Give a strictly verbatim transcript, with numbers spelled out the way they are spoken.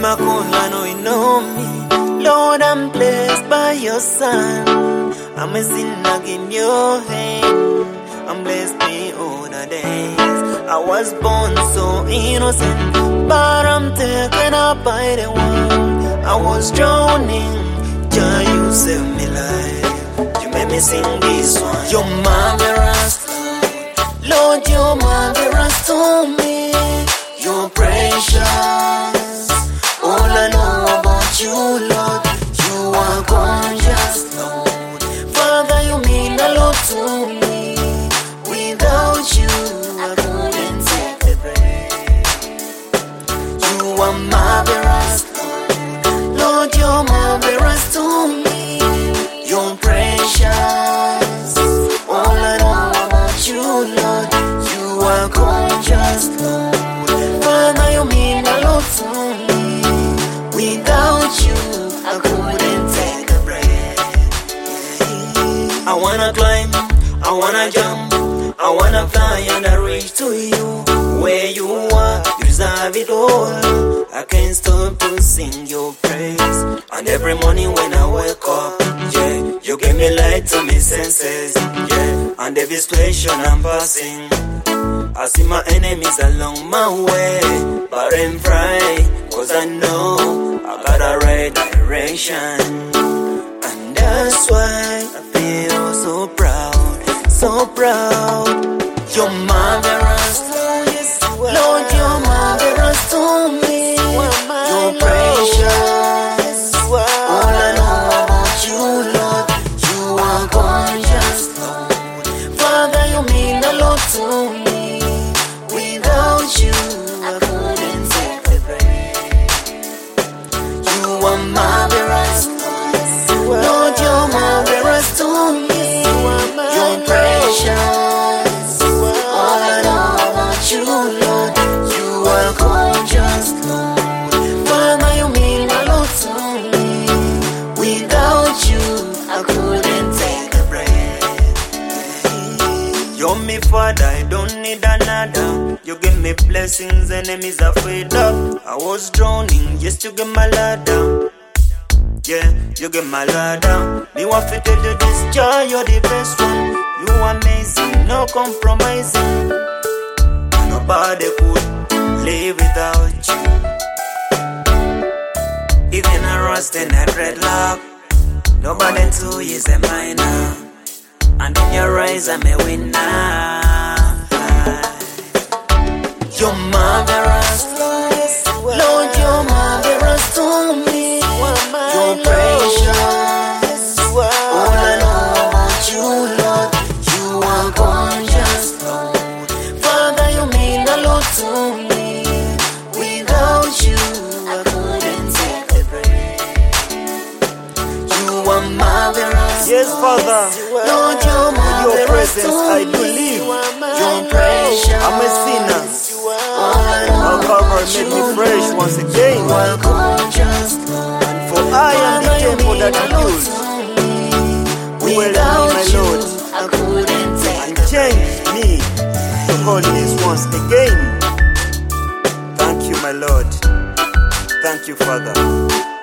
my cool, I know you know me. Lord, I'm blessed by your son. I'm a sinner in your hand. I'm blessed in all the days. I was born so innocent, but I'm taken up by the world. I was drowning, Jah, you saved me life. You made me sing this one. You're marvelous, Lord, you're marvelous to me. You're precious. All I know about you, Lord, you are gorgeous, Lord. Father, you mean a lot to me. Without you, I couldn't take a breath. You are marvelous, Lord. Lord, you're marvelous to me. You're precious. All I know about you, Lord, you are gorgeous, Lord. Father, you mean a lot to me. Without you, I couldn't take a breath. I wanna climb, I wanna jump, I wanna fly and I reach to you. Where you are, you deserve it all. I can't stop to sing your praise. And every morning when I wake up, yeah, you give me light to my senses, yeah. And every situation I'm passing, I see my enemies along my way, but I'm free, cause I know I got a right direction. And that's why I feel so proud, so proud. You're marvelous, Lord, you're marvelous to me. You're precious. All I know about you, Lord, you are gorgeous, Lord. Father, you mean a lot to me. Without you, I couldn't take a breath. You are marvelous, Lord, you're marvelous to me. You're precious. All I know about you, Lord, you are gorgeous, Lord. Father, you mean a lot to me. Without you, I couldn't take a breath. You're me father, I don't need another. You give me blessings, enemies afraid of. I was drowning, yes, you give my ladder. Yeah, you give my ladder. Me want to tell you this, Jah, you're the best one. You amazing, no compromising. Nobody could live without you. Even a rust and a dreadlock, nobody too is a minor. And in your eyes I'm a winner. You're marvelous, Lord, you're marvelous to me. You're precious. All I know about you, Lord, you are gorgeous, Lord. Father, you mean a lot to me. Without you, I couldn't take a breath. You are marvelous. Yes, Father. Lord, you're marvelous. In your presence I do live. You're precious. I'm a sinner. All I know Our Calvary made me fresh once again. you are gorgeous, Lord. And for I am the temple that you built. Dwell in me, my Lord, I couldn't take and change me to holiness once again. Thank you, my Lord. Thank you, Father.